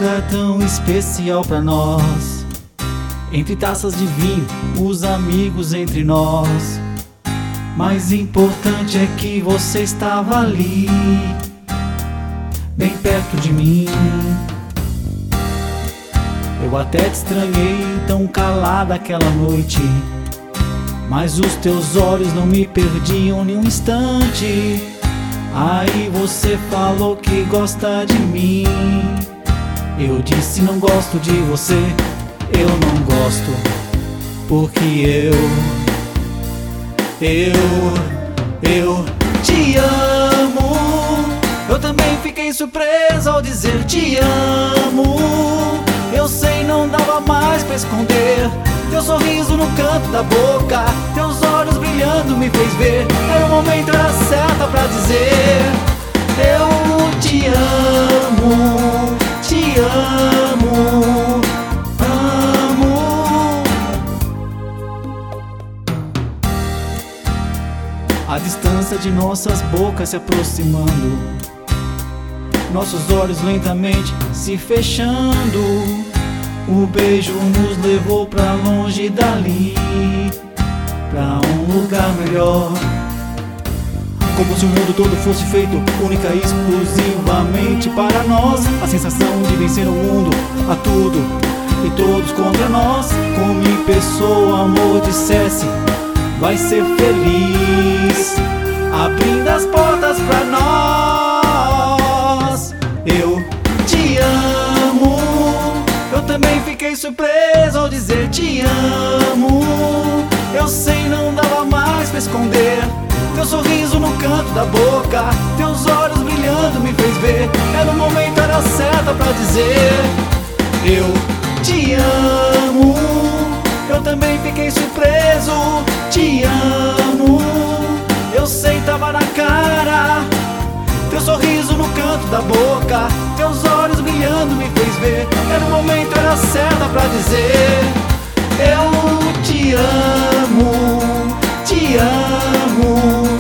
época tão especial pra nós. Entre taças de vinho, os amigos entre nós. Mais importante é que você estava ali, bem perto de mim. Eu até te estranhei tão calada aquela noite, mas os teus olhos não me perdiam nem um instante. Aí você falou que gosta de mim. Eu disse não gosto de você, eu não gosto, porque eu te amo. Eu também fiquei surpresa ao dizer te amo. Eu sei, não dava mais pra esconder. Teu sorriso no canto da boca, teus olhos brilhando me fez ver. Era o momento, era certa pra dizer eu te amo, te amo, amo. A distância de nossas bocas se aproximando, nossos olhos lentamente se fechando. O beijo nos levou pra longe dali, pra um lugar melhor. Como se o mundo todo fosse feito única e exclusivamente para nós. A sensação de vencer o mundo, a tudo e todos contra nós. Como em pessoa o amor dissesse, vai ser feliz, abrindo as portas pra nós. Eu te amo. Eu também fiquei surpreso ao dizer te amo. Eu sei, não dava mais pra esconder. Teu sorriso no canto da boca, teus olhos brilhando me fez ver. Era o momento, era certa pra dizer eu te amo. Eu também fiquei surpreso, te amo. Eu sei, tava na cara. Teu sorriso no canto da boca, teus olhos brilhando me fez ver. Era o momento, era certa pra dizer eu te amo, te amo.